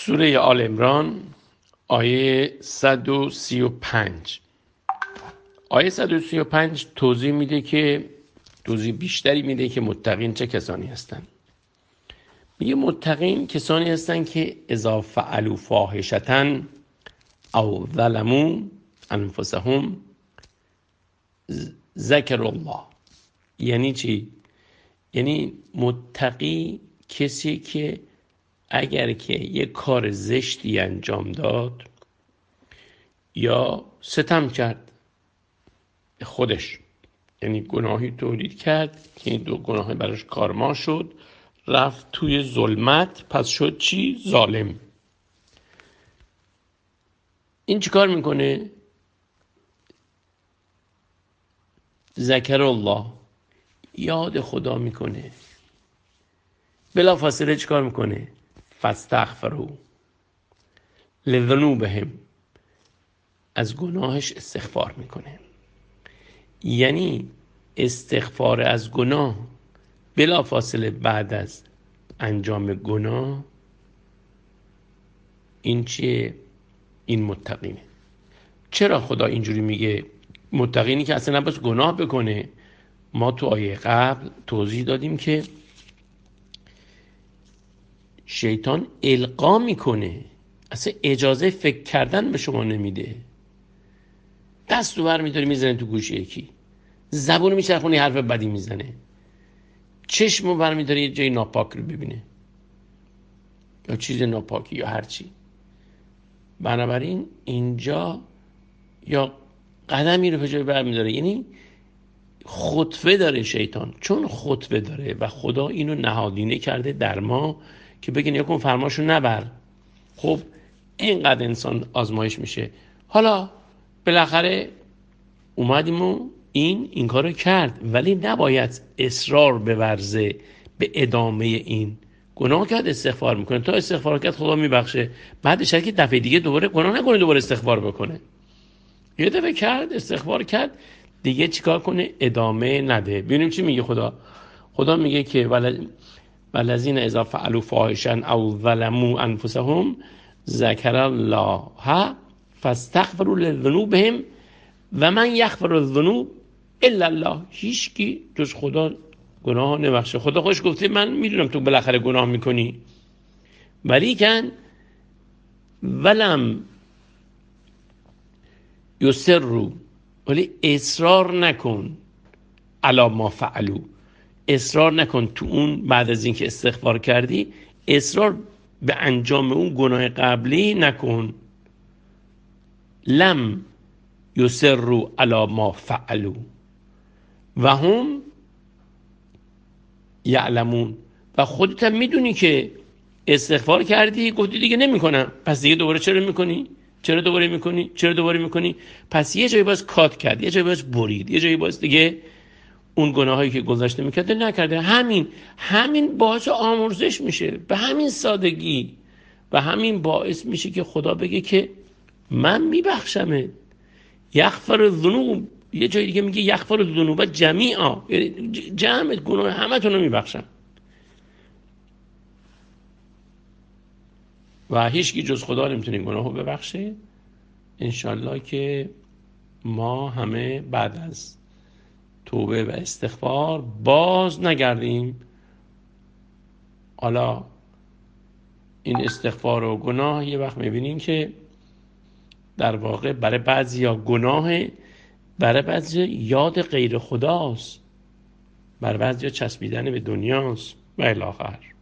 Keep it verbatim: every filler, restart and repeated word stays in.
سوره آل عمران آیه صد و سی و پنج. آیه صد و سی و پنج توضیح میده که توضیح بیشتری میده که متقین چه کسانی هستند. میگه متقین کسانی هستند که اذا فعلوا فاحشة او ظلموا انفسهم ذکروا الله. یعنی چی؟ یعنی متقی کسی که اگر که یک کار زشتی انجام داد یا ستم کرد خودش، یعنی گناهی تولید کرد که این دو گناه براش کارما شد، رفت توی ظلمت، پس شد چی؟ ظالم. این چی کار میکنه؟ ذکر الله، یاد خدا میکنه. بلا فاصله چی کار میکنه؟ فاستغفروا لذنوبهم، از گناهش استغفار میکنه. یعنی استغفار از گناه بلا فاصله بعد از انجام گناه، این چیه؟ این متقینه. چرا خدا اینجوری میگه؟ متقینی که اصلا نباید گناه بکنه. ما تو آیه قبل توضیح دادیم که شیطان القا میکنه، اصلا اجازه فکر کردن به شما نمیده. دستو بر میداری میزنه تو گوش یکی، زبونو میچرخونه حرف بدی میزنه، چشمو بر میداره یه جای ناپاک رو ببینه یا چیز ناپاکی یا هرچی. بنابراین اینجا یا قدمی رو به جای بر میداره، یعنی خطبه داره شیطان. چون خطبه داره و خدا اینو نهادینه کرده در ما که بگین یکون فرماشو نبر، خب اینقدر انسان آزمایش میشه. حالا بالاخره اومدیم و این این کارو کرد، ولی نباید اصرار بورزه به ادامه این گناه. کرد استغفار میکنه، تا استغفار کرد خدا میبخشه، بعدش که دفعه دیگه دوباره گناه نکنه، دوباره استغفار بکنه. یه دفعه کرد استغفار کرد دیگه چیکار کنه؟ ادامه نده. ببینیم چی میگه خدا. خدا میگه که والذین اذا فعلوا فاحشة او ظلموا انفسهم ذکروا الله فاستغفروا لذنوبهم و من یغفر الذنوب الا الله. هیچ کی جز خدا گناه نبخشه. خدا خودش گفته من میدونم تو بالاخره گناه میکنی، ولی کن ولم یصروا، ولی اصرار نکن علی ما فعلوا، اصرار نکن تو اون بعد از اینکه استغفار کردی اصرار به انجام اون گناه قبلی نکن. لم یصروا علی ما فعلوا و هم یعلمون. و خودت هم میدونی که استغفار کردی، گفتی دیگه نمیکنم، پس دیگه دوباره چرا میکنی؟ چرا دوباره میکنی؟ چرا دوباره میکنی؟ پس یه جایی باز کات کرد، یه جایی باز برید، یه جایی باز دیگه اون گناهایی که گذاشته میکرده نکرده. همین همین باعث آمرزش میشه، به همین سادگی. و همین باعث میشه که خدا بگه که من میبخشمت. یغفر الذنوب، یه جای دیگه میگه یغفر الذنوب جمیعا، یعنی جمع گناه همتون رو میبخشم. و هیچ کی جز خدا نمیتونه گناهو ببخشه. انشالله که ما همه بعد از توبه و استغفار باز نگردیم. حالا این استغفار و گناه یه وقت میبینیم که در واقع برای بعضیا گناه، برای بعضیا یاد غیر خداست، برای بعضیا چسبیدن به دنیاست و الی آخر.